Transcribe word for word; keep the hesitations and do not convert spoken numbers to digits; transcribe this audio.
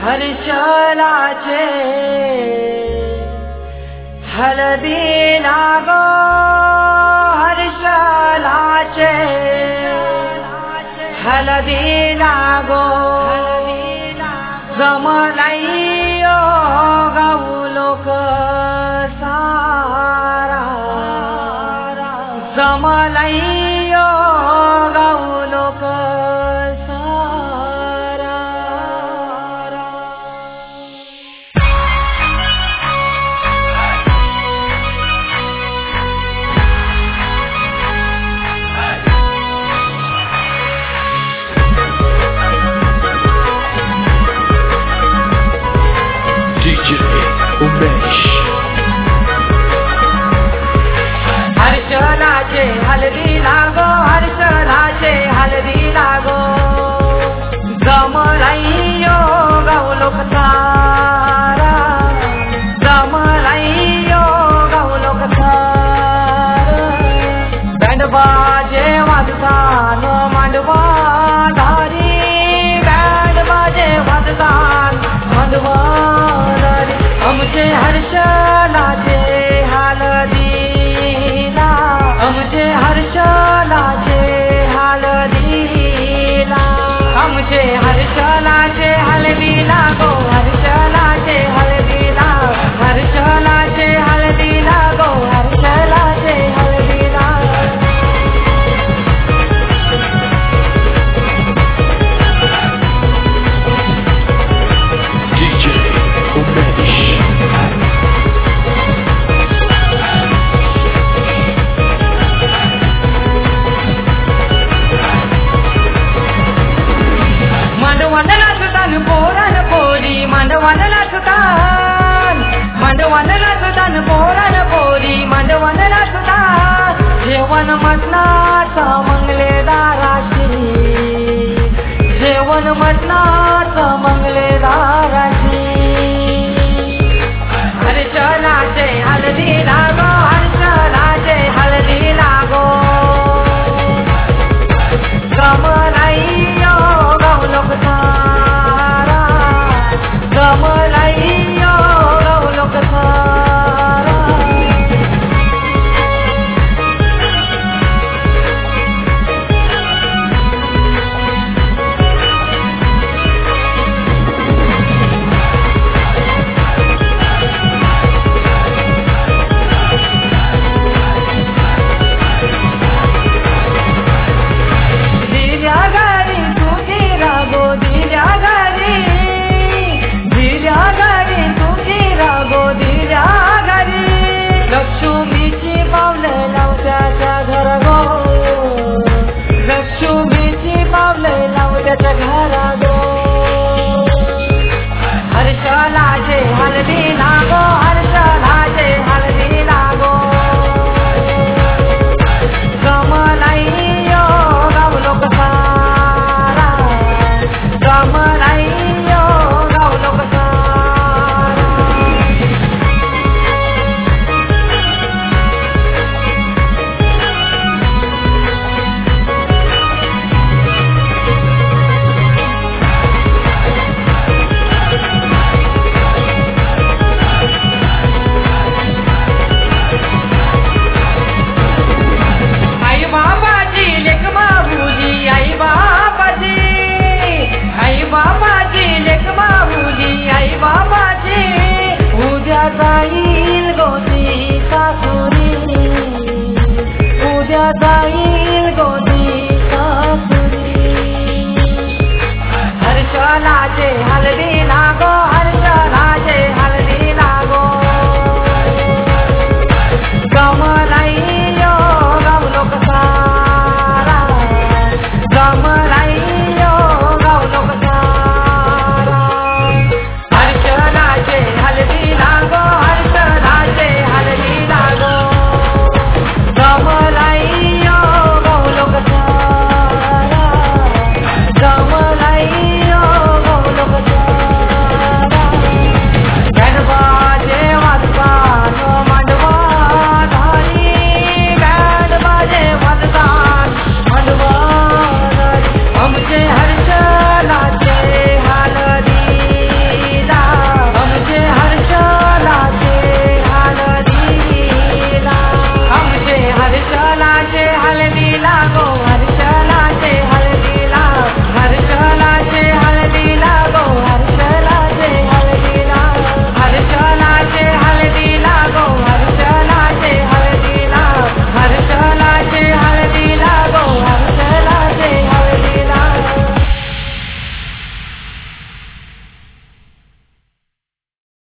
हर्षलाचे हळदीला गो हर्षलाचे हळदीला गो जमलाई गाऊ लोक सारा जमलाई गाऊ लोक हर्षलाचे हळदी लागो हर्षलाचे हळदी लागो जमलाई गाऊ लोक सारा जमलाई गाऊ लोक सारा बँड बाजे वाजतान मांडवा धारी बँड बाजे वाजतान मांडवा धारी आमचे हर्षलाचे हळदीला आमचे हर्षलाचे हळदीला आमचे हर्षलाचे हळदीला गो हर्षलाचे हळदीला हर्षलाचे हळदीला गो हर्षलाचे हळदीला मांडवानला सुतान पोरान पोरी मांडवानला सुतान मांडवानला सुतान पोरान पोरी मांडवानला सुतान जेवण मटणाचा मंगलेदाराशी जेवण मटणाचा मंगलेदाराशी